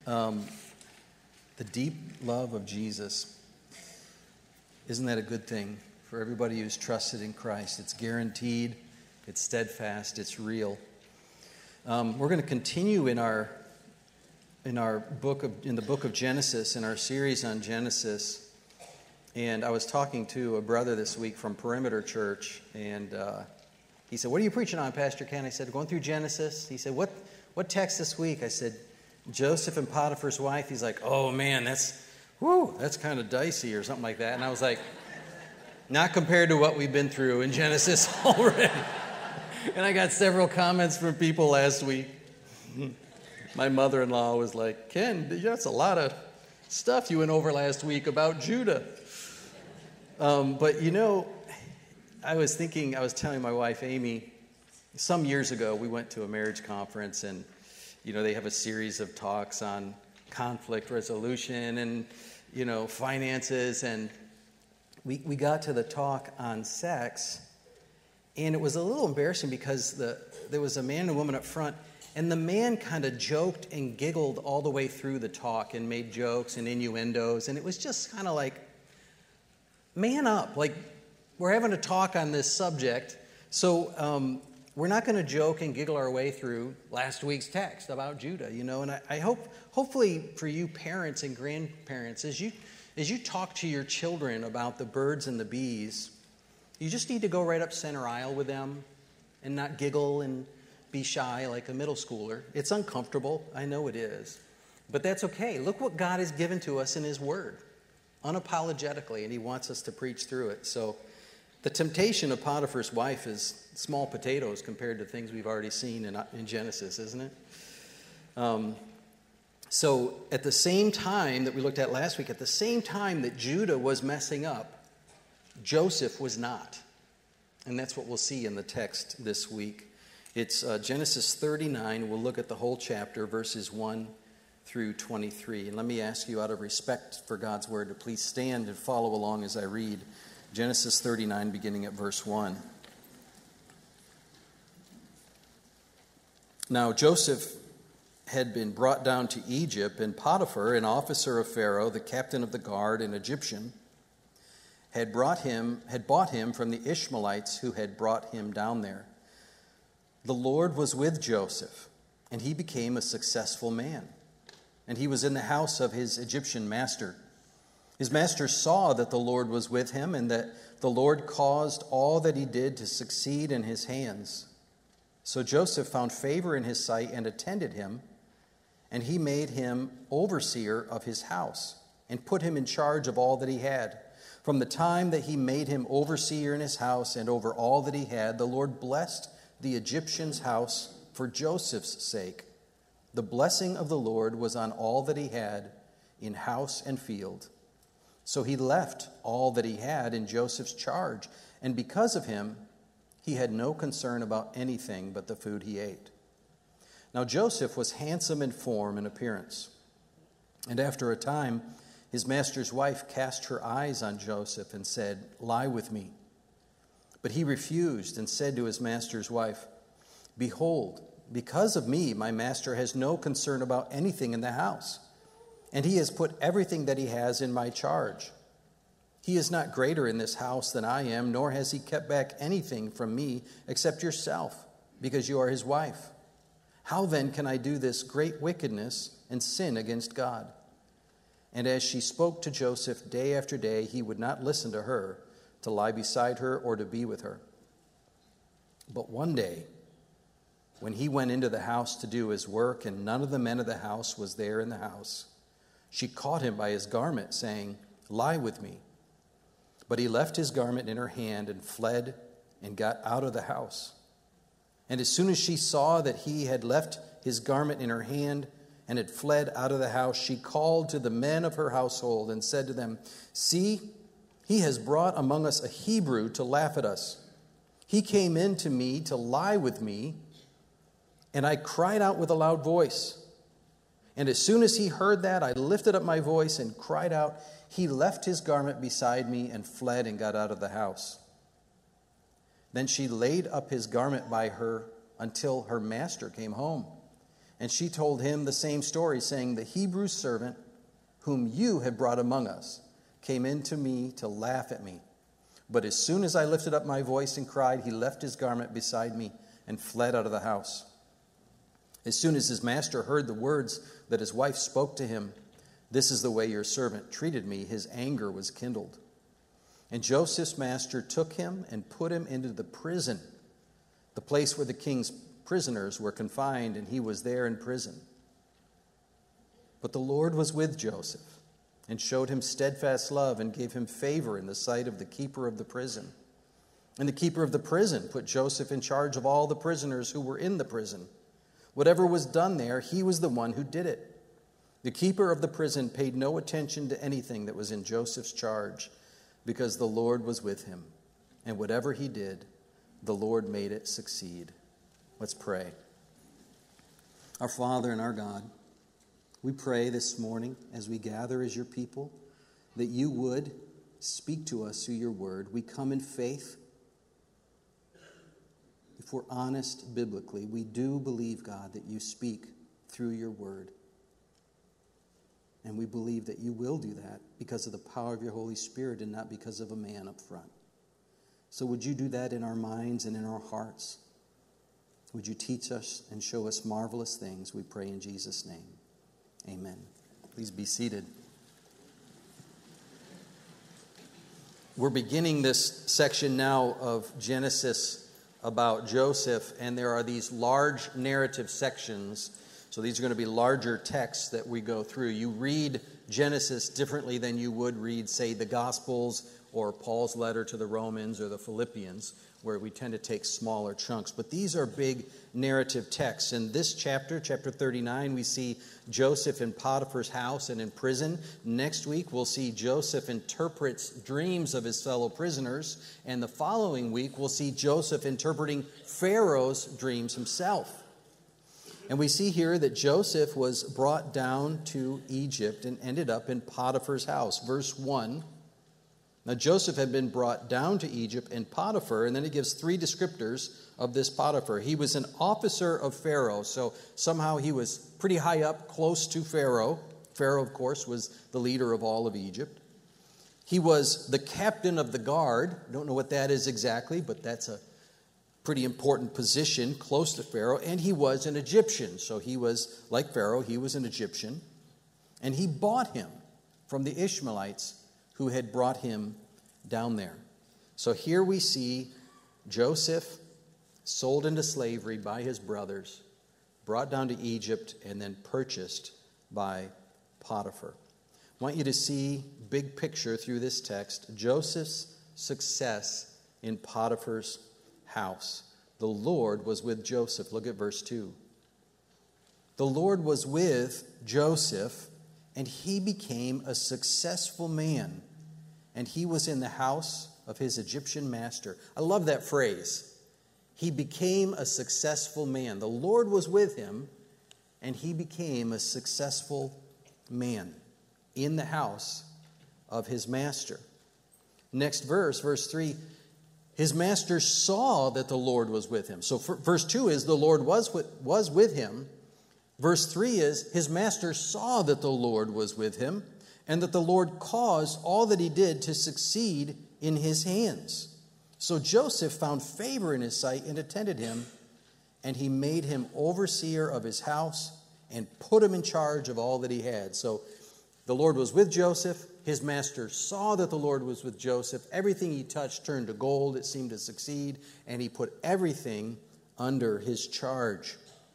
The deep love of Jesus. Isn't that a good thing for everybody who's trusted in Christ? It's guaranteed, it's steadfast, it's real. We're going to continue in the book of Genesis, in our series on Genesis. And I was talking to a brother this week from Perimeter Church, and he said, "What are you preaching on, Pastor Ken?" I said, "Going through Genesis." He said, "What text this week?" I said, "Joseph and Potiphar's wife." He's like, "Oh man, that's kind of dicey," or something like that. And I was like, "Not compared to what we've been through in Genesis already." And I got several comments from people last week. My mother-in-law was like, "Ken, that's a lot of stuff you went over last week about Judah." But I was telling my wife, Amy, some years ago, we went to a marriage conference, and, they have a series of talks on conflict resolution and, finances, and we got to the talk on sex, and it was a little embarrassing because there was a man and a woman up front, and the man kind of joked and giggled all the way through the talk and made jokes and innuendos, and it was just kind of like, man up, like we're having a talk on this subject, so we're not going to joke and giggle our way through last week's text about Judah, and I hopefully for you parents and grandparents, as you talk to your children about the birds and the bees, you just need to go right up center aisle with them and not giggle and be shy like a middle schooler. It's uncomfortable, I know it is, but that's okay. Look what God has given to us in His Word, unapologetically, and He wants us to preach through it. So the temptation of Potiphar's wife is small potatoes compared to things we've already seen in Genesis, isn't it? So at the same time that we looked at last week, at the same time that Judah was messing up, Joseph was not. And that's what we'll see in the text this week. It's Genesis 39. We'll look at the whole chapter, verses 1 through 23. And let me ask you, out of respect for God's word, to please stand and follow along as I read Genesis 39, beginning at verse 1. Now Joseph had been brought down to Egypt, and Potiphar, an officer of Pharaoh, the captain of the guard, an Egyptian, had bought him from the Ishmaelites who had brought him down there. The Lord was with Joseph, and he became a successful man. And he was in the house of his Egyptian master. His master saw that the Lord was with him, and that the Lord caused all that he did to succeed in his hands. So Joseph found favor in his sight and attended him, and he made him overseer of his house and put him in charge of all that he had. From the time that he made him overseer in his house and over all that he had, the Lord blessed the Egyptian's house for Joseph's sake. The blessing of the Lord was on all that he had in house and field. So he left all that he had in Joseph's charge, and because of him, he had no concern about anything but the food he ate. Now Joseph was handsome in form and appearance, and after a time, his master's wife cast her eyes on Joseph and said, "Lie with me." But he refused and said to his master's wife, "Behold, because of me, my master has no concern about anything in the house, and he has put everything that he has in my charge. He is not greater in this house than I am, nor has he kept back anything from me except yourself, because you are his wife. How then can I do this great wickedness and sin against God?" And as she spoke to Joseph day after day, he would not listen to her, to lie beside her or to be with her. But one day, when he went into the house to do his work, and none of the men of the house was there in the house, she caught him by his garment, saying, "Lie with me." But he left his garment in her hand and fled and got out of the house. And as soon as she saw that he had left his garment in her hand and had fled out of the house, she called to the men of her household and said to them, "See, he has brought among us a Hebrew to laugh at us. He came in to me to lie with me, and I cried out with a loud voice. And as soon as he heard that, I lifted up my voice and cried out. He left his garment beside me and fled and got out of the house." Then she laid up his garment by her until her master came home. And she told him the same story, saying, "The Hebrew servant whom you had brought among us came in to me to laugh at me. But as soon as I lifted up my voice and cried, he left his garment beside me and fled out of the house. As soon as his master heard the words that his wife spoke to him, 'This is the way your servant treated me,' his anger was kindled. And Joseph's master took him and put him into the prison, the place where the king's prisoners were confined, and he was there in prison. But the Lord was with Joseph and showed him steadfast love and gave him favor in the sight of the keeper of the prison. And the keeper of the prison put Joseph in charge of all the prisoners who were in the prison. Whatever was done there, he was the one who did it. The keeper of the prison paid no attention to anything that was in Joseph's charge, because the Lord was with him. And whatever he did, the Lord made it succeed." Let's pray. Our Father and our God, we pray this morning as we gather as your people that you would speak to us through your word. We come in faith. If we're honest biblically, we do believe, God, that you speak through your word. And we believe that you will do that because of the power of your Holy Spirit and not because of a man up front. So would you do that in our minds and in our hearts? Would you teach us and show us marvelous things, we pray in Jesus' name. Amen. Please be seated. We're beginning this section now of Genesis about Joseph, and there are these large narrative sections. So these are going to be larger texts that we go through. You read Genesis differently than you would read, say, the Gospels or Paul's letter to the Romans or the Philippians, where we tend to take smaller chunks. But these are big narrative texts. In this chapter, chapter 39, we see Joseph in Potiphar's house and in prison. Next week, we'll see Joseph interprets dreams of his fellow prisoners. And the following week, we'll see Joseph interpreting Pharaoh's dreams himself. And we see here that Joseph was brought down to Egypt and ended up in Potiphar's house. Verse 1. Now Joseph had been brought down to Egypt in Potiphar, and then it gives three descriptors of this Potiphar. He was an officer of Pharaoh, so somehow he was pretty high up, close to Pharaoh. Pharaoh, of course, was the leader of all of Egypt. He was the captain of the guard. Don't know what that is exactly, but that's a pretty important position close to Pharaoh. And he was an Egyptian, so he was, like Pharaoh, he was an Egyptian. And he bought him from the Ishmaelites who had brought him down there. So here we see Joseph sold into slavery by his brothers, brought down to Egypt, and then purchased by Potiphar. I want you to see big picture through this text, Joseph's success in Potiphar's house. The Lord was with Joseph. Look at verse 2. The Lord was with Joseph, and he became a successful man, and he was in the house of his Egyptian master. I love that phrase. He became a successful man. The Lord was with him, and he became a successful man in the house of his master. Next verse, verse 3, his master saw that the Lord was with him. So verse 2 is the Lord was with him. Verse 3 is his master saw that the Lord was with him, and that the Lord caused all that he did to succeed in his hands. So Joseph found favor in his sight and attended him, and he made him overseer of his house and put him in charge of all that he had. So the Lord was with Joseph. His master saw that the Lord was with Joseph. Everything he touched turned to gold. It seemed to succeed, and he put everything under his charge.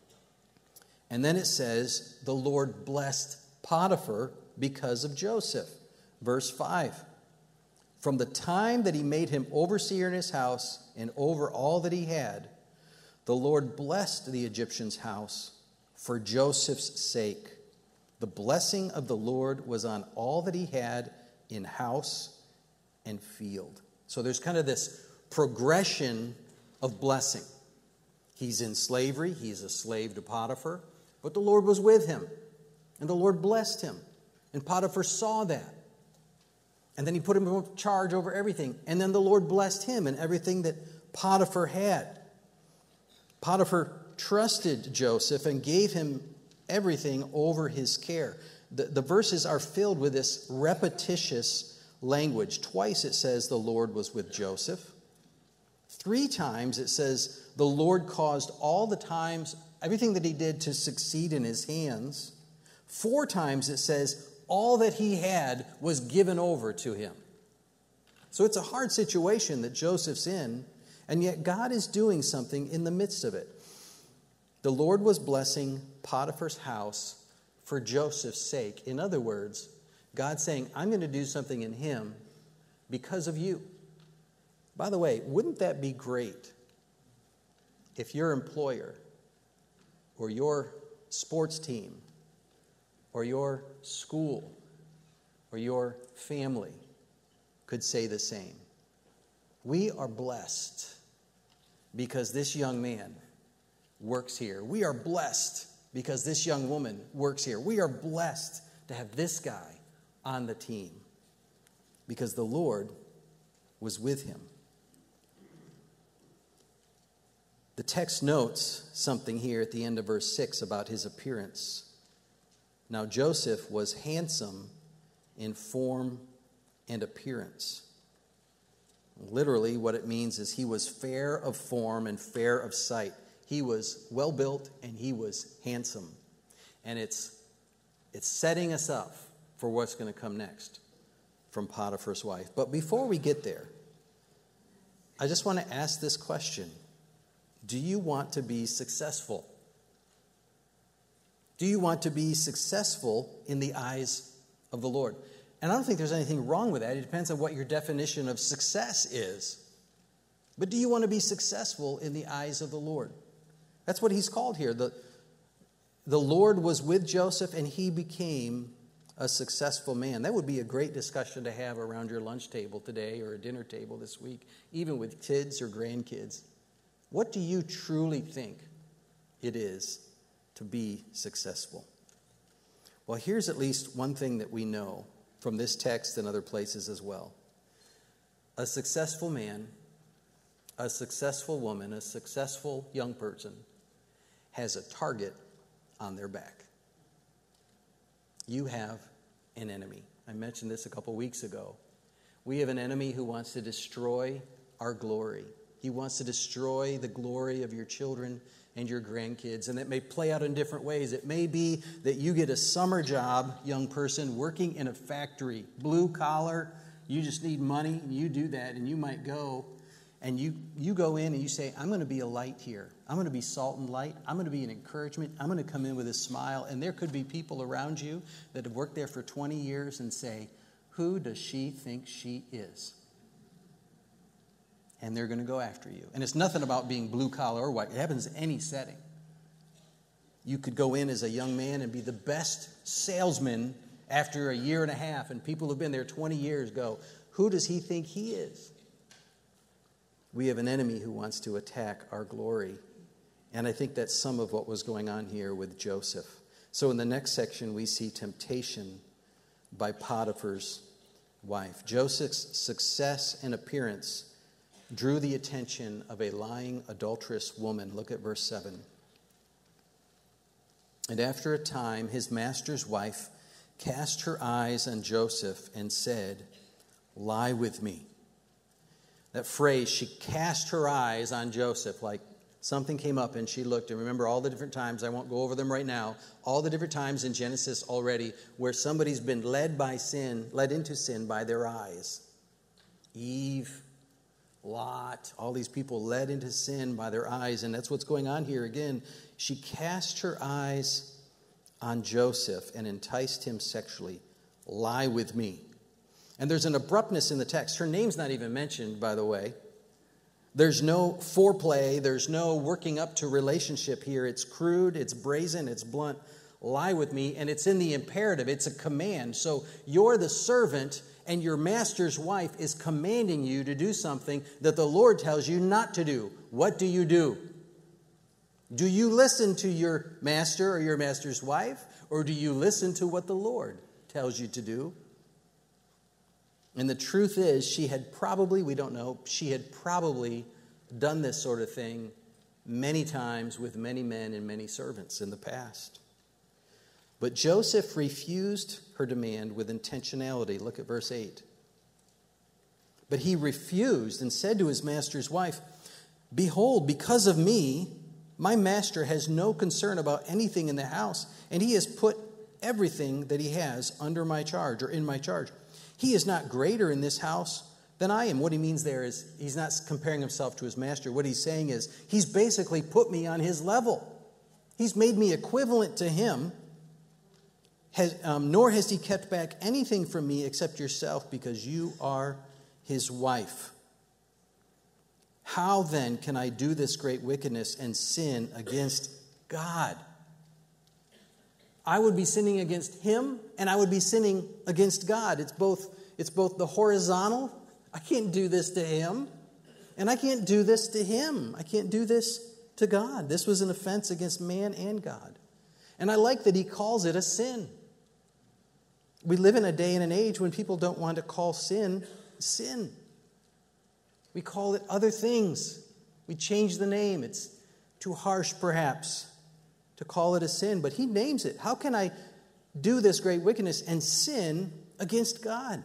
And then it says, the Lord blessed Potiphar because of Joseph. Verse 5. From the time that he made him overseer in his house and over all that he had, the Lord blessed the Egyptian's house for Joseph's sake. The blessing of the Lord was on all that he had in house and field. So there's kind of this progression of blessing. He's in slavery. He's a slave to Potiphar. But the Lord was with him. And the Lord blessed him. And Potiphar saw that. And then he put him in charge over everything. And then the Lord blessed him and everything that Potiphar had. Potiphar trusted Joseph and gave him everything over his care. The verses are filled with this repetitious language. Twice it says the Lord was with Joseph. 3 times it says the Lord caused all the times, everything that he did to succeed in his hands. 4 times it says all that he had was given over to him. So it's a hard situation that Joseph's in, and yet God is doing something in the midst of it. The Lord was blessing Potiphar's house for Joseph's sake. In other words, God's saying, I'm going to do something in him because of you. By the way, wouldn't that be great if your employer or your sports team or your school or your family could say the same? We are blessed because this young man works here. We are blessed because this young woman works here. We are blessed to have this guy on the team because the Lord was with him. The text notes something here at the end of verse 6 about his appearance. Now Joseph was handsome in form and appearance. Literally, what it means is he was fair of form and fair of sight. He was well built and he was handsome. And it's setting us up for what's going to come next from Potiphar's wife. But before we get there, I just want to ask this question. Do you want to be successful? Do you want to be successful in the eyes of the Lord? And I don't think there's anything wrong with that. It depends on what your definition of success is. But do you want to be successful in the eyes of the Lord? That's what he's called here. The Lord was with Joseph and he became a successful man. That would be a great discussion to have around your lunch table today or a dinner table this week, even with kids or grandkids. What do you truly think it is to be successful? Well, here's at least one thing that we know from this text and other places as well. A successful man, a successful woman, a successful young person has a target on their back. You have an enemy. I mentioned this a couple weeks ago. We have an enemy who wants to destroy our glory. He wants to destroy the glory of your children and your grandkids, and that may play out in different ways. It may be that you get a summer job, young person, working in a factory, blue collar, you just need money, and you do that, and you might go, and you go in and you say, I'm going to be a light here. I'm going to be salt and light. I'm going to be an encouragement. I'm going to come in with a smile, and there could be people around you that have worked there for 20 years and say, who does she think she is? And they're going to go after you. And it's nothing about being blue collar or white. It happens in any setting. You could go in as a young man and be the best salesman after a year and a half, and people who've been there 20 years go, who does he think he is? We have an enemy who wants to attack our glory. And I think that's some of what was going on here with Joseph. So in the next section, we see temptation by Potiphar's wife. Joseph's success and appearance drew the attention of a lying, adulterous woman. Look at verse 7. And after a time, his master's wife cast her eyes on Joseph and said, lie with me. That phrase, she cast her eyes on Joseph, like something came up and she looked. And remember all the different times, I won't go over them right now, all the different times in Genesis already where somebody's been led into sin by their eyes. Eve, Lot, all these people led into sin by their eyes, and that's what's going on here again. She cast her eyes on Joseph and enticed him sexually. Lie with me. And there's an abruptness in the text. Her name's not even mentioned, by the way. There's no foreplay. There's no working up to relationship here. It's crude, it's brazen, it's blunt. Lie with me, and it's in the imperative. It's a command. So you're the servant, and your master's wife is commanding you to do something that the Lord tells you not to do. What do you do? Do you listen to your master or your master's wife, or do you listen to what the Lord tells you to do? And the truth is, she had probably done this sort of thing many times with many men and many servants in the past. But Joseph refused her demand with intentionality. Look at verse 8. But he refused and said to his master's wife, "Behold, because of me, my master has no concern about anything in the house, and he has put everything that he has under my charge or in my charge. He is not greater in this house than I am." What he means there is he's not comparing himself to his master. What he's saying is he's basically put me on his level. He's made me equivalent to him. Nor has he kept back anything from me except yourself, because you are his wife. How then can I do this great wickedness and sin against God? I would be sinning against him, and I would be sinning against God. It's both the horizontal. I can't do this to him, and I can't do this to him. I can't do this to God. This was an offense against man and God. And I like that he calls it a sin. We live in a day and an age when people don't want to call sin, sin. We call it other things. We change the name. It's too harsh, perhaps, to call it a sin. But he names it. How can I do this great wickedness and sin against God?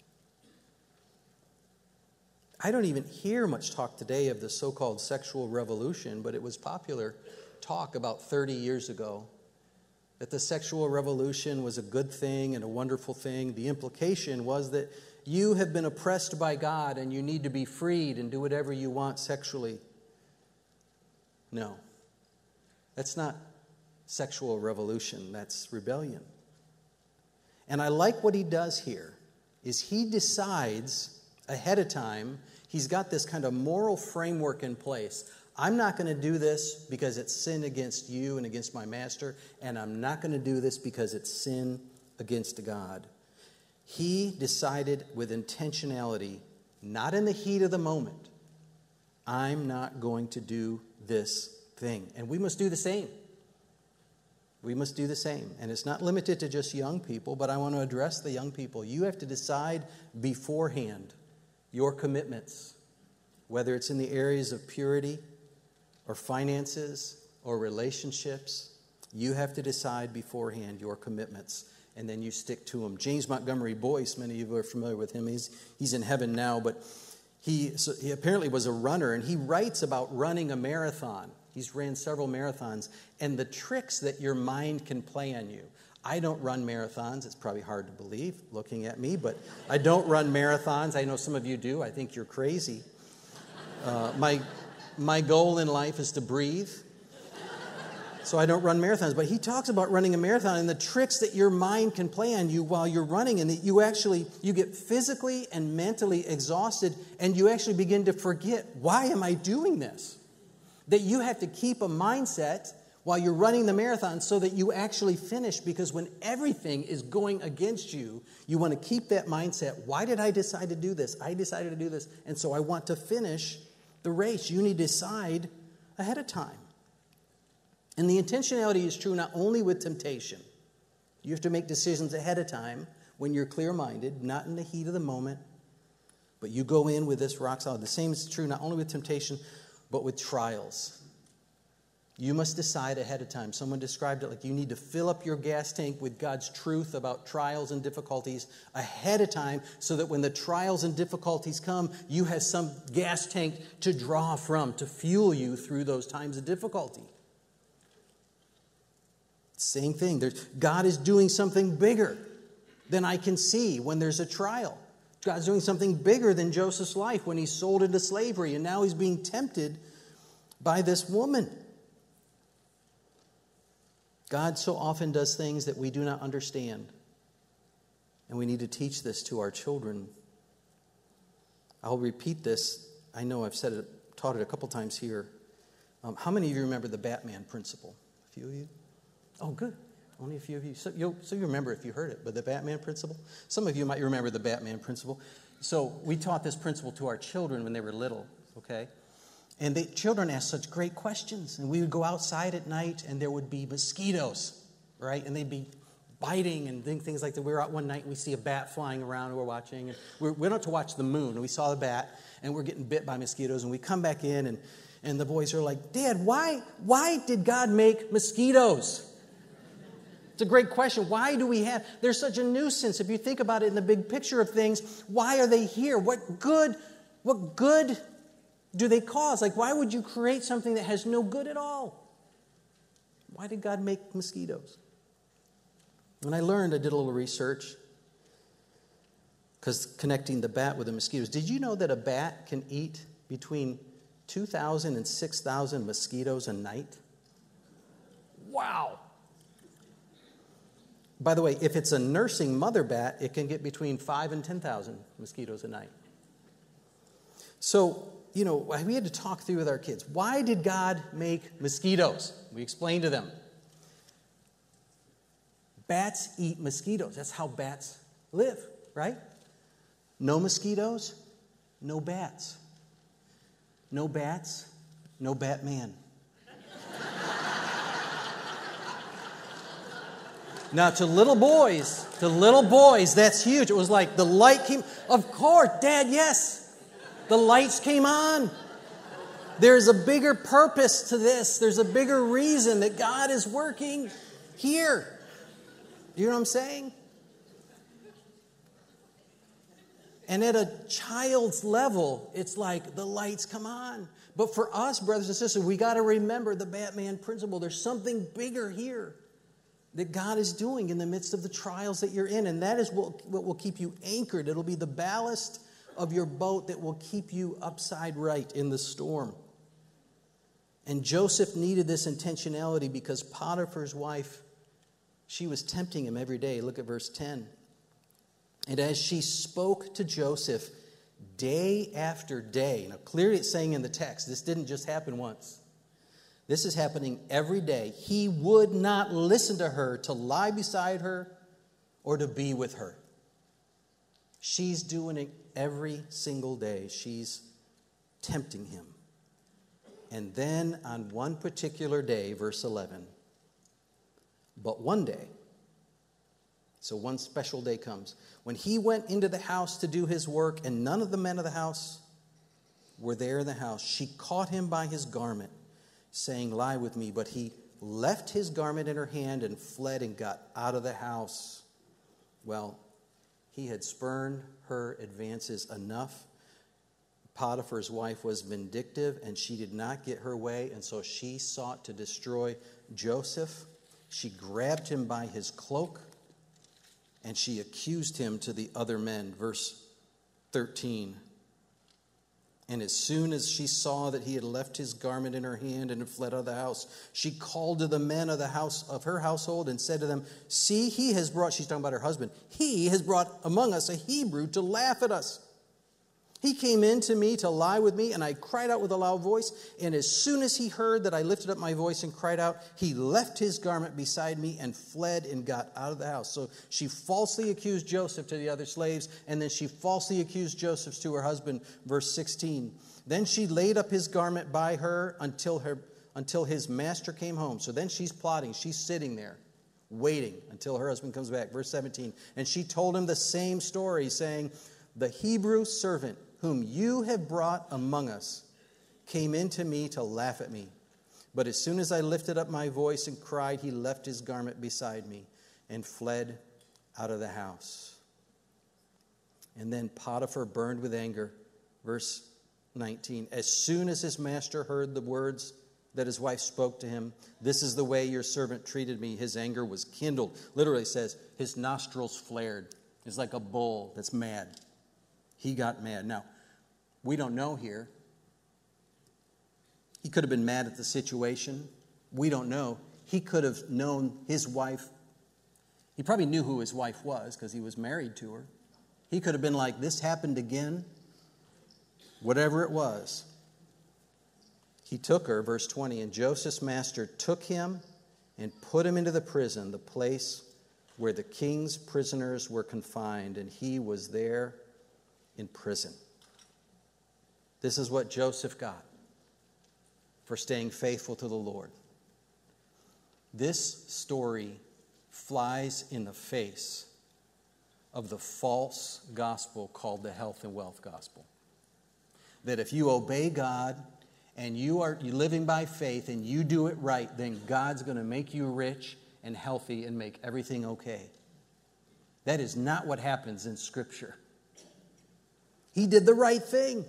I don't even hear much talk today of the so-called sexual revolution, but it was popular talk about 30 years ago. That the sexual revolution was a good thing and a wonderful thing. The implication was that you have been oppressed by God and you need to be freed and do whatever you want sexually. No. That's not sexual revolution. That's rebellion. And I like what he does here is he decides ahead of time, he's got this kind of moral framework in place. I'm not going to do this because it's sin against you and against my master, and I'm not going to do this because it's sin against God. He decided with intentionality, not in the heat of the moment, I'm not going to do this thing. And we must do the same. We must do the same. And it's not limited to just young people, but I want to address the young people. You have to decide beforehand your commitments, whether it's in the areas of purity or finances or relationships. You have to decide beforehand your commitments, and then you stick to them. James Montgomery Boyce, many of you are familiar with him. He's in heaven now, but he apparently was a runner, and he writes about running a marathon. He's ran several marathons, and the tricks that your mind can play on you. I don't run marathons. It's probably hard to believe looking at me, but I don't run marathons. I know some of you do. I think you're crazy. My goal in life is to breathe, so I don't run marathons. But he talks about running a marathon and the tricks that your mind can play on you while you're running, and that you get physically and mentally exhausted, and you actually begin to forget, why am I doing this? That you have to keep a mindset while you're running the marathon so that you actually finish, because when everything is going against you, you want to keep that mindset. Why did I decide to do this? I decided to do this, and so I want to finish the race. You need to decide ahead of time. And the intentionality is true not only with temptation. You have to make decisions ahead of time when you're clear-minded, not in the heat of the moment, but you go in with this rock solid. The same is true not only with temptation, but with trials. You must decide ahead of time. Someone described it like you need to fill up your gas tank with God's truth about trials and difficulties ahead of time, so that when the trials and difficulties come, you have some gas tank to draw from to fuel you through those times of difficulty. Same thing. God is doing something bigger than I can see when there's a trial. God's doing something bigger than Joseph's life when he's sold into slavery, and now he's being tempted by this woman. God so often does things that we do not understand, and we need to teach this to our children. I'll repeat this. I know I've taught it a couple times here. How many of you remember the Batman principle? A few of you? Oh, good. Only a few of you. So you remember if you heard it, but the Batman principle? Some of you might remember the Batman principle. So we taught this principle to our children when they were little, okay? And the children asked such great questions. And we would go outside at night, and there would be mosquitoes, right? And they'd be biting and things like that. We were out one night, and we see a bat flying around, and we're watching. And we went out to watch the moon, and we saw the bat, and we're getting bit by mosquitoes. And we come back in, and the boys are like, Dad, why did God make mosquitoes? It's a great question. Why do we have, there's such a nuisance. If you think about it in the big picture of things, why are they here? What good do they cause? Like, why would you create something that has no good at all? Why did God make mosquitoes? When I did a little research, because connecting the bat with the mosquitoes. Did you know that a bat can eat between 2,000 and 6,000 mosquitoes a night? Wow. By the way, if it's a nursing mother bat, it can get between 5,000 and 10,000 mosquitoes a night. So, we had to talk through with our kids. Why did God make mosquitoes? We explained to them. Bats eat mosquitoes. That's how bats live, right? No mosquitoes, no bats. No bats, no Batman. Now, to little boys, that's huge. It was like the light came. Of course, Dad, yes. The lights came on. There's a bigger purpose to this. There's a bigger reason that God is working here. You know what I'm saying? And at a child's level, it's like the lights come on. But for us, brothers and sisters, we got to remember the Batman principle. There's something bigger here that God is doing in the midst of the trials that you're in. And that is what will keep you anchored. It'll be the ballast of your boat that will keep you upside right in the storm. And Joseph needed this intentionality because Potiphar's wife, she was tempting him every day. Look at verse 10. And as she spoke to Joseph day after day, now clearly it's saying in the text, this didn't just happen once. This is happening every day. He would not listen to her to lie beside her or to be with her. She's doing it every single day. She's tempting him. And then on one particular day, verse 11, but one day, so one special day comes, when he went into the house to do his work and none of the men of the house were there in the house, she caught him by his garment, saying, lie with me. But he left his garment in her hand and fled and got out of the house. Well, he had spurned her advances enough. Potiphar's wife was vindictive and she did not get her way, and so she sought to destroy Joseph. She grabbed him by his cloak and she accused him to the other men. Verse 13. And as soon as she saw that he had left his garment in her hand and had fled out of the house, she called to the men of the house of her household and said to them, see, he has brought, she's talking about her husband, he has brought among us a Hebrew to laugh at us. He came in to me to lie with me, and I cried out with a loud voice. And as soon as he heard that I lifted up my voice and cried out, he left his garment beside me and fled and got out of the house. So she falsely accused Joseph to the other slaves, and then she falsely accused Joseph to her husband. Verse 16. Then she laid up his garment by her until his master came home. So then she's plotting. She's sitting there, waiting until her husband comes back. Verse 17. And she told him the same story, saying, the Hebrew servant whom you have brought among us came in to me to laugh at me. But as soon as I lifted up my voice and cried, he left his garment beside me and fled out of the house. And then Potiphar burned with anger. Verse 19. As soon as his master heard the words that his wife spoke to him, this is the way your servant treated me, his anger was kindled. Literally says his nostrils flared. It's like a bull that's mad. He got mad. Now, we don't know here. He could have been mad at the situation. We don't know. He could have known his wife. He probably knew who his wife was because he was married to her. He could have been like, this happened again. Whatever it was. He took her, verse 20, and Joseph's master took him and put him into the prison, the place where the king's prisoners were confined, and he was there in prison. This is what Joseph got for staying faithful to the Lord. This story flies in the face of the false gospel called the health and wealth gospel. That if you obey God and you're living by faith and you do it right, then God's going to make you rich and healthy and make everything okay. That is not what happens in Scripture. He did the right thing.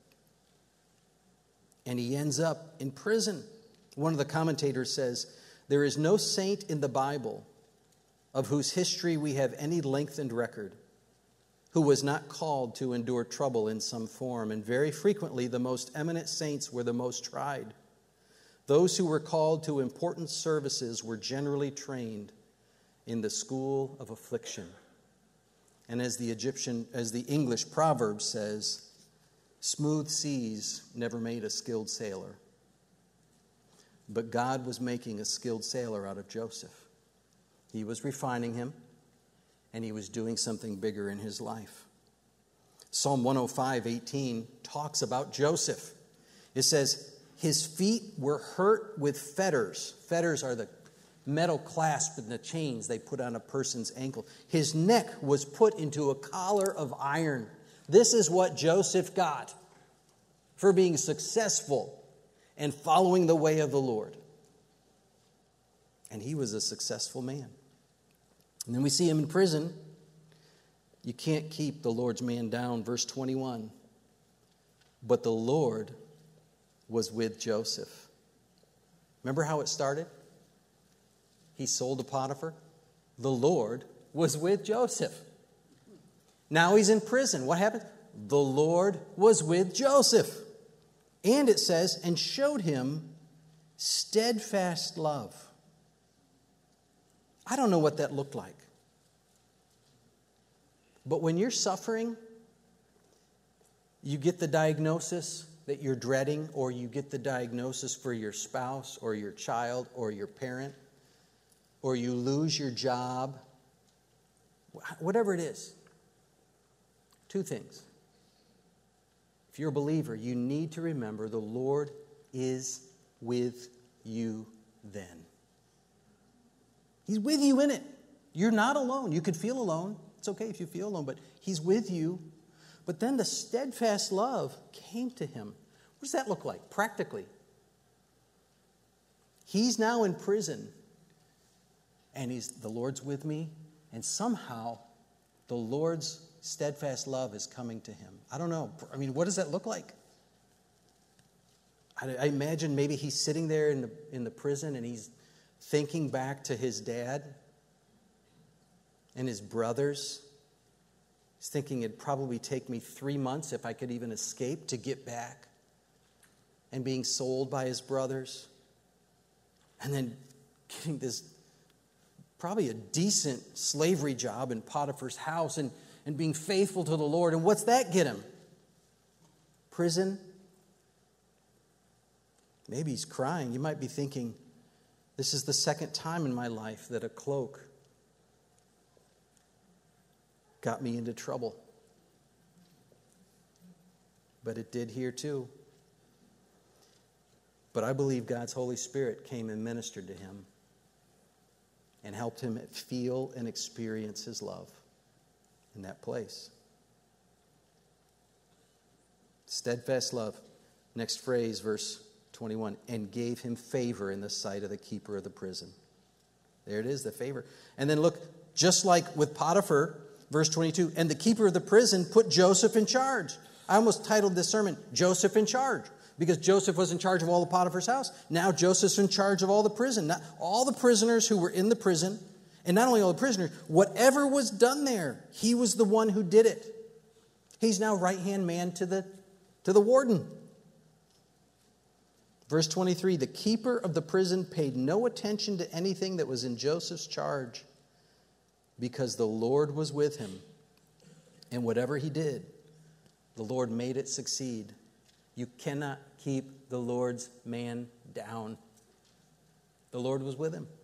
And he ends up in prison. One of the commentators says, there is no saint in the Bible of whose history we have any lengthened record who was not called to endure trouble in some form. And very frequently, the most eminent saints were the most tried. Those who were called to important services were generally trained in the school of affliction. And as the English proverb says, smooth seas never made a skilled sailor. But God was making a skilled sailor out of Joseph. He was refining him, and he was doing something bigger in his life. Psalm 105:18 talks about Joseph. It says, his feet were hurt with fetters. Fetters are the metal clasp and the chains they put on a person's ankle. His neck was put into a collar of iron. This is what Joseph got for being successful and following the way of the Lord. And he was a successful man. And then we see him in prison. You can't keep the Lord's man down. Verse 21. But the Lord was with Joseph. Remember how it started? He sold to Potiphar. The Lord was with Joseph. Now he's in prison. What happened? The Lord was with Joseph. And it says, and showed him steadfast love. I don't know what that looked like. But when you're suffering, you get the diagnosis that you're dreading, or you get the diagnosis for your spouse or your child or your parent, or you lose your job, whatever it is. Two things. If you're a believer, you need to remember the Lord is with you then. He's with you in it. You're not alone. You could feel alone. It's okay if you feel alone, but he's with you. But then the steadfast love came to him. What does that look like practically? He's now in prison, and the Lord's with me, and somehow the Lord's steadfast love is coming to him. I don't know. I mean, what does that look like? I imagine maybe he's sitting there in the prison, and he's thinking back to his dad and his brothers. He's thinking it'd probably take me 3 months if I could even escape to get back. And being sold by his brothers. And then getting this probably a decent slavery job in Potiphar's house and being faithful to the Lord. And what's that get him? Prison? Maybe he's crying. You might be thinking, this is the second time in my life that a cloak got me into trouble. But it did here too. But I believe God's Holy Spirit came and ministered to him and helped him feel and experience his love in that place. Steadfast love. Next phrase, verse 21. And gave him favor in the sight of the keeper of the prison. There it is, the favor. And then look, just like with Potiphar, verse 22. And the keeper of the prison put Joseph in charge. I almost titled this sermon, Joseph in Charge. Because Joseph was in charge of all of Potiphar's house. Now Joseph's in charge of all the prison. Not all the prisoners who were in the prison. And not only all the prisoners, whatever was done there, he was the one who did it. He's now right-hand man to the warden. Verse 23, the keeper of the prison paid no attention to anything that was in Joseph's charge because the Lord was with him. And whatever he did, the Lord made it succeed. You cannot keep the Lord's man down. The Lord was with him.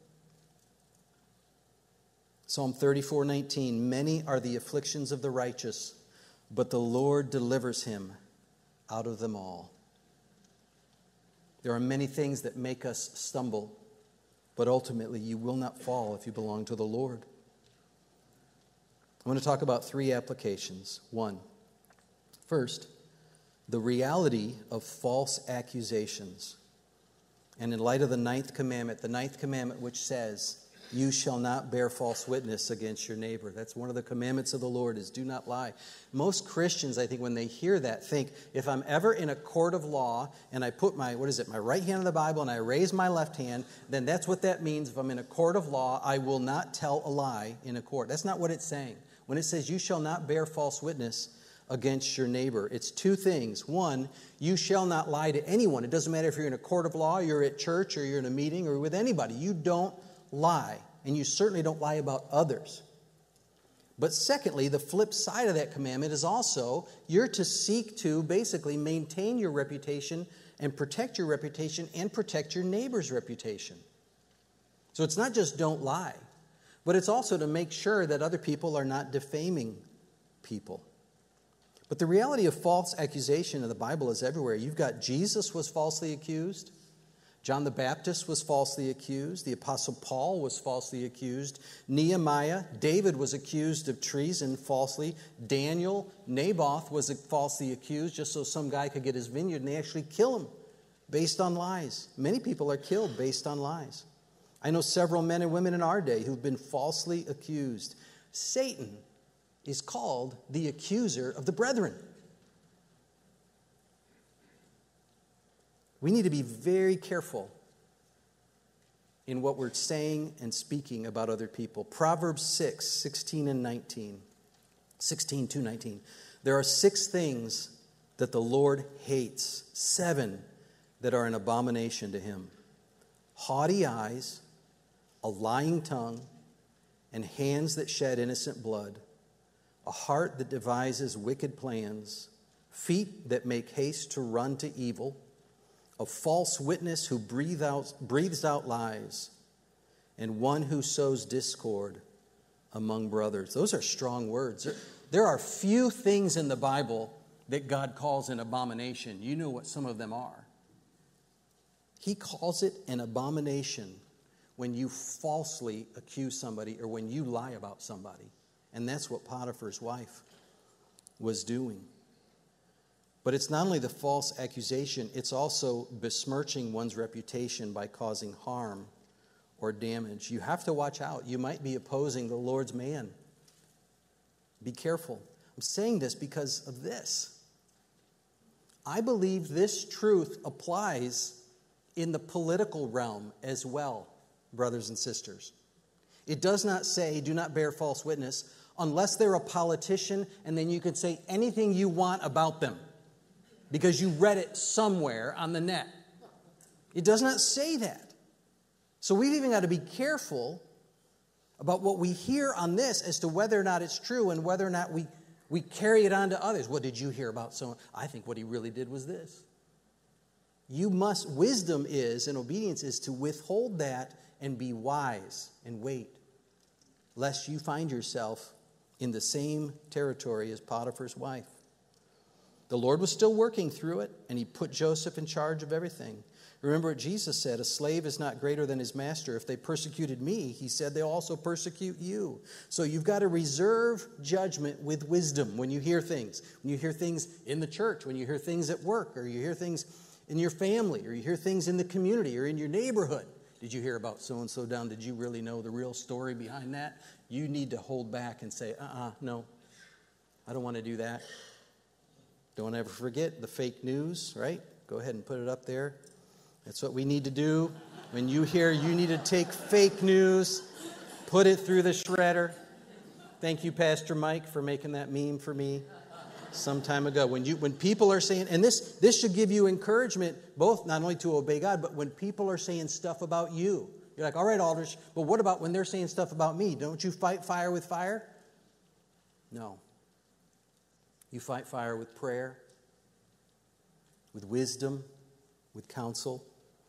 Psalm 34:19, many are the afflictions of the righteous, but the Lord delivers him out of them all. There are many things that make us stumble, but ultimately you will not fall if you belong to the Lord. I want to talk about 3 applications. 1, first, the reality of false accusations. And in light of the 9th commandment which says, You shall not bear false witness against your neighbor. That's one of the commandments of the Lord, is do not lie. Most Christians, I think, when they hear that, think, if I'm ever in a court of law and I put my right hand on the Bible and I raise my left hand, then that's what that means. If I'm in a court of law, I will not tell a lie in a court. That's not what it's saying. When it says you shall not bear false witness against your neighbor, it's two things. One, you shall not lie to anyone. It doesn't matter if you're in a court of law, you're at church, or you're in a meeting, or with anybody. You don't lie, and you certainly don't lie about others. But secondly, the flip side of that commandment is also you're to seek to basically maintain your reputation and protect your reputation and protect your neighbor's reputation. So it's not just don't lie, but it's also to make sure that other people are not defaming people. But the reality of false accusation in the Bible is everywhere. You've got Jesus was falsely accused. John the Baptist was falsely accused. The Apostle Paul was falsely accused. Nehemiah, David was accused of treason falsely. Daniel, Naboth was falsely accused just so some guy could get his vineyard, and they actually kill him based on lies. Many people are killed based on lies. I know several men and women in our day who've been falsely accused. Satan is called the accuser of the brethren. We need to be very careful in what we're saying and speaking about other people. Proverbs 6:16 and 19. 16 to 19. There are 6 things that the Lord hates, 7 that are an abomination to him: haughty eyes, a lying tongue, and hands that shed innocent blood, a heart that devises wicked plans, feet that make haste to run to evil, a false witness who breathes out lies, and one who sows discord among brothers. Those are strong words. There are few things in the Bible that God calls an abomination. You know what some of them are. He calls it an abomination when you falsely accuse somebody or when you lie about somebody. And that's what Potiphar's wife was doing. But it's not only the false accusation, it's also besmirching one's reputation by causing harm or damage. You have to watch out. You might be opposing the Lord's man. Be careful. I'm saying this because of this. I believe this truth applies in the political realm as well, brothers and sisters. It does not say, do not bear false witness, unless they're a politician, and then you can say anything you want about them because you read it somewhere on the net. It does not say that. So we've even got to be careful about what we hear on this as to whether or not it's true and whether or not we carry it on to others. What did you hear about someone? I think what he really did was this. Wisdom is, and obedience is, to withhold that and be wise and wait, lest you find yourself in the same territory as Potiphar's wife. The Lord was still working through it, and he put Joseph in charge of everything. Remember what Jesus said, a slave is not greater than his master. If they persecuted me, he said, they'll also persecute you. So you've got to reserve judgment with wisdom when you hear things. When you hear things in the church, when you hear things at work, or you hear things in your family, or you hear things in the community or in your neighborhood. Did you hear about so-and-so down? Did you really know the real story behind that? You need to hold back and say, no, I don't want to do that. Don't ever forget the fake news, right? Go ahead and put it up there. That's what we need to do. When you hear you need to take fake news, put it through the shredder. Thank you, Pastor Mike, for making that meme for me some time ago. When people are saying, and this should give you encouragement, both not only to obey God, but when people are saying stuff about you. You're like, all right, Aldrich, but what about when they're saying stuff about me? Don't you fight fire with fire? No. You fight fire with prayer, with wisdom, with counsel.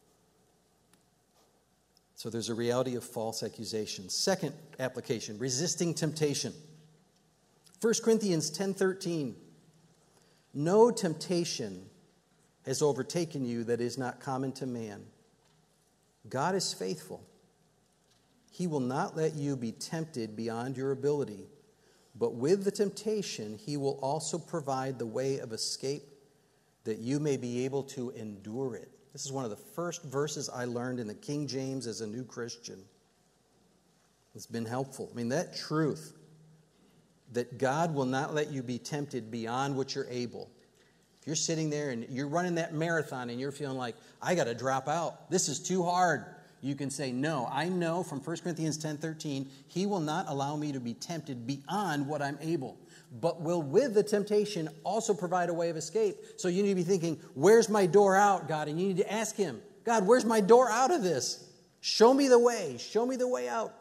So there's a reality of false accusations. Second application, resisting temptation. 1 Corinthians 10:13. No temptation has overtaken you that is not common to man. God is faithful. He will not let you be tempted beyond your ability, but with the temptation, he will also provide the way of escape that you may be able to endure it. This is one of the first verses I learned in the King James as a new Christian. It's been helpful. I mean, that truth that God will not let you be tempted beyond what you're able. If you're sitting there and you're running that marathon and you're feeling like, I got to drop out, this is too hard, you can say, no, I know from 1 Corinthians 10:13, He will not allow me to be tempted beyond what I'm able, but will with the temptation also provide a way of escape. So you need to be thinking, where's my door out, God? And you need to ask Him, God, where's my door out of this? Show me the way. Show me the way out.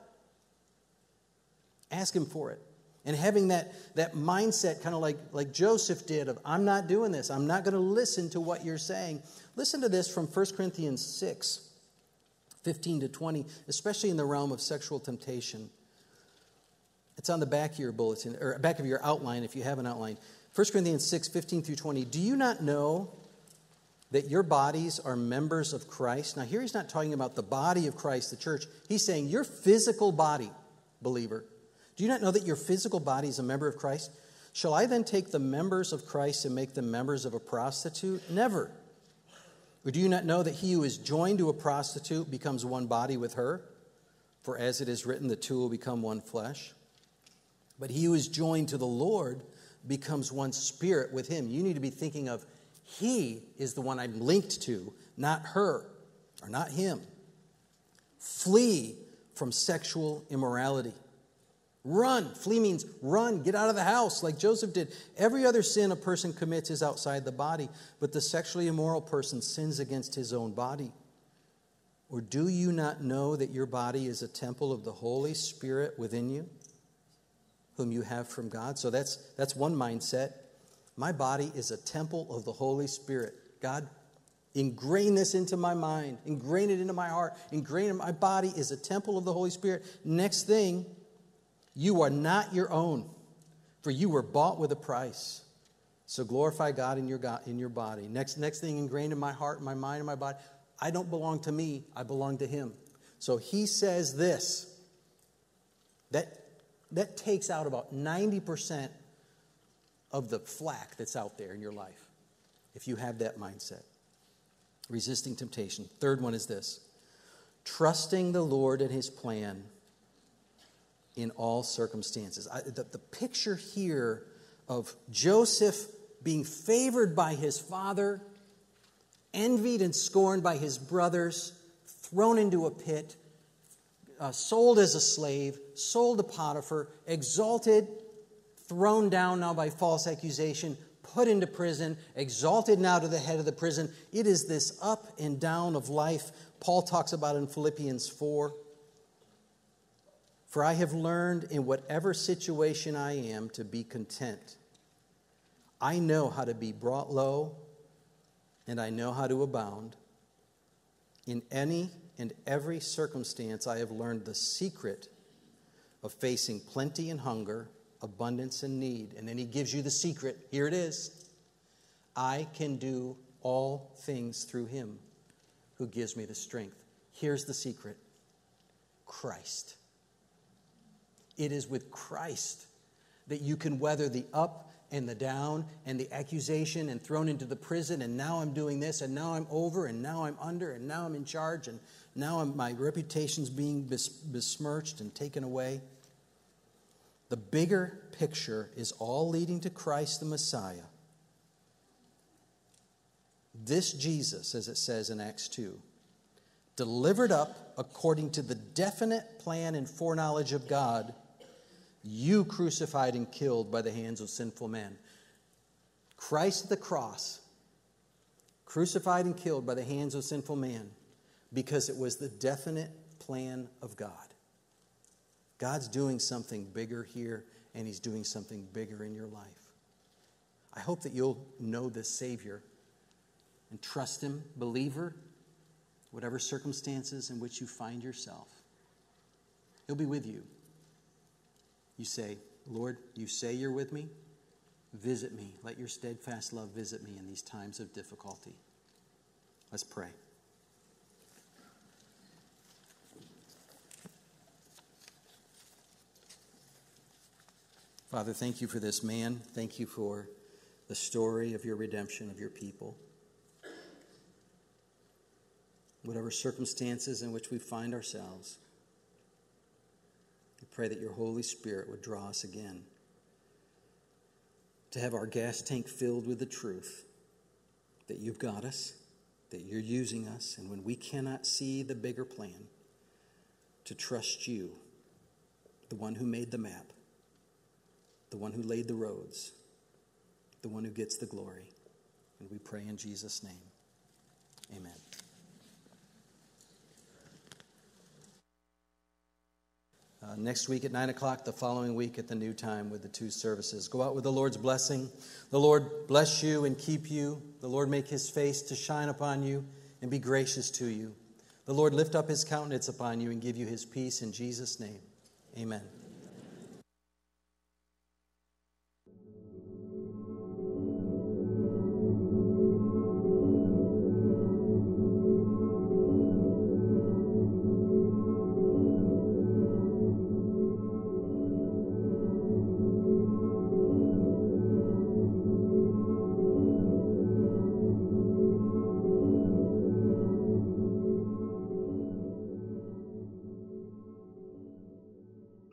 Ask Him for it. And having that mindset, kind of like Joseph did, of I'm not doing this. I'm not going to listen to what you're saying. Listen to this from 1 Corinthians 6, 15 to 20, especially in the realm of sexual temptation. It's on the back of your bulletin, or back of your outline if you have an outline. 1 Corinthians 6, 15 through 20. Do you not know that your bodies are members of Christ? Now here he's not talking about the body of Christ, the church. He's saying your physical body, believer. Do you not know that your physical body is a member of Christ? Shall I then take the members of Christ and make them members of a prostitute? Never. Or do you not know that he who is joined to a prostitute becomes one body with her? For as it is written, the two will become one flesh. But he who is joined to the Lord becomes one spirit with Him. You need to be thinking of He is the one I'm linked to, not her or not him. Flee from sexual immorality. Run. Flee means run. Get out of the house like Joseph did. Every other sin a person commits is outside the body, but the sexually immoral person sins against his own body. Or do you not know that your body is a temple of the Holy Spirit within you, whom you have from God? So that's one mindset. My body is a temple of the Holy Spirit. God, ingrain this into my mind. Ingrain it into my heart. Ingrain it. My body is a temple of the Holy Spirit. Next thing, you are not your own, for you were bought with a price. So glorify God in your body. Next thing ingrained in my heart, my mind, and my body. I don't belong to me. I belong to Him. So he says this. That takes out about 90% of the flack that's out there in your life, if you have that mindset. Resisting temptation. Third one is this. Trusting the Lord and His plan in all circumstances. The picture here of Joseph being favored by his father, envied and scorned by his brothers, thrown into a pit, sold as a slave, sold to Potiphar, exalted, thrown down now by false accusation, put into prison, exalted now to the head of the prison. It is this up and down of life. Paul talks about in Philippians 4. For I have learned in whatever situation I am to be content. I know how to be brought low, and I know how to abound. In any and every circumstance, I have learned the secret of facing plenty and hunger, abundance and need. And then he gives you the secret. Here it is. I can do all things through Him who gives me the strength. Here's the secret. Christ. It is with Christ that you can weather the up and the down and the accusation and thrown into the prison, and now I'm doing this, and now I'm over, and now I'm under, and now I'm in charge, and now my reputation's being besmirched and taken away. The bigger picture is all leading to Christ the Messiah. This Jesus, as it says in Acts 2, delivered up according to the definite plan and foreknowledge of God, you crucified and killed by the hands of sinful men. Christ at the cross, crucified and killed by the hands of sinful man, because it was the definite plan of God. God's doing something bigger here, and He's doing something bigger in your life. I hope that you'll know this Savior and trust Him, believer, whatever circumstances in which you find yourself. He'll be with you. You say, Lord, you say you're with me? Visit me. Let your steadfast love visit me in these times of difficulty. Let's pray. Father, thank you for this man. Thank you for the story of your redemption of your people. Whatever circumstances in which we find ourselves, pray that your Holy Spirit would draw us again to have our gas tank filled with the truth that you've got us, that you're using us, and when we cannot see the bigger plan, to trust you, the one who made the map, the one who laid the roads, the one who gets the glory. And we pray in Jesus' name. Amen. Next week at 9 o'clock, the following week at the new time with the 2 services. Go out with the Lord's blessing. The Lord bless you and keep you. The Lord make his face to shine upon you and be gracious to you. The Lord lift up his countenance upon you and give you his peace in Jesus' name. Amen.